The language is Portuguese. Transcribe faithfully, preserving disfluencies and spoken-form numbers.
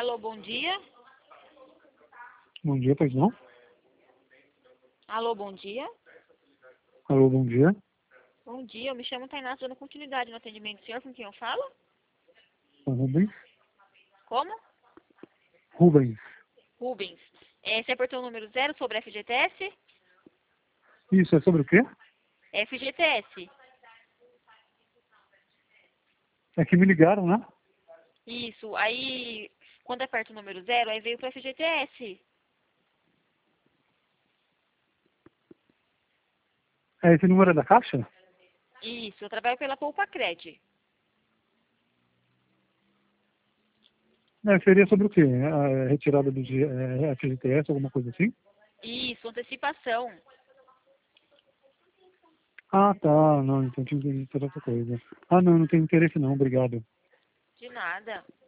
Alô, bom dia. Bom dia, pois não? Alô, bom dia. Alô, bom dia. Bom dia, eu me chamo Tainá, dando continuidade no atendimento do senhor, com quem eu falo? O Rubens? Como? Rubens. Rubens. É, você apertou o número zero sobre F G T S? Isso, é sobre o quê? F G T S. É que me ligaram, né? Isso, aí quando aperta o número zero, aí veio pro F G T S. É esse número é da Caixa? Isso, eu trabalho pela Poupa Cred. É, seria sobre o quê? A retirada do G- é, F G T S, alguma coisa assim? Isso, antecipação. Ah, tá. Não, então tinha entendido toda outra coisa. Ah, não, não tenho interesse não, obrigado. De nada.